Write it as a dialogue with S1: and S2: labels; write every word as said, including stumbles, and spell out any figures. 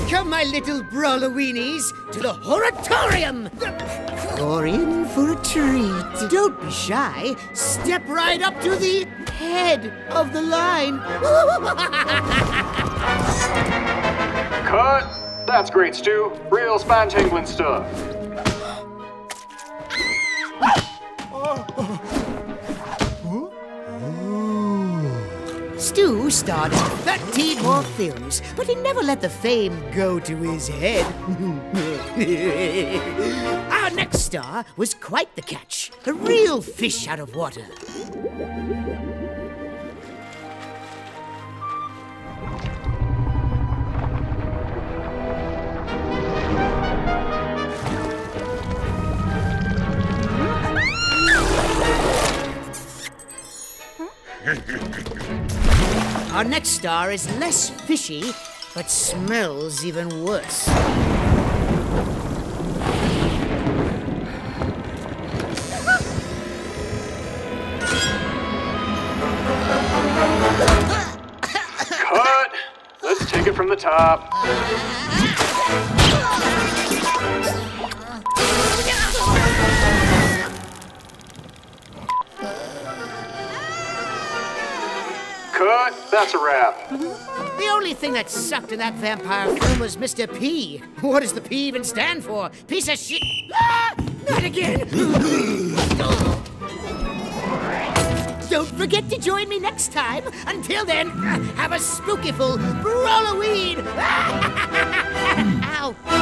S1: Welcome, my little Brawloweenies, to the Horatorium! You're in for a treat. Don't be shy. Step right up to the head of the line.
S2: Cut! That's great, Stu. Real spine-tingling stuff.
S1: Stu starred in thirteen more films, but he never let the fame go to his head. Our next star was quite the catch. A real fish out of water. Our next star is less fishy, but smells even worse.
S2: Cut! Let's take it from the top. Cut! That's a wrap.
S1: The only thing that sucked in that vampire film was Mister P. What does the P even stand for? Piece of shit. Ah! Not again! Don't forget to join me next time. Until then, have a spookyful Brawloween! Ow!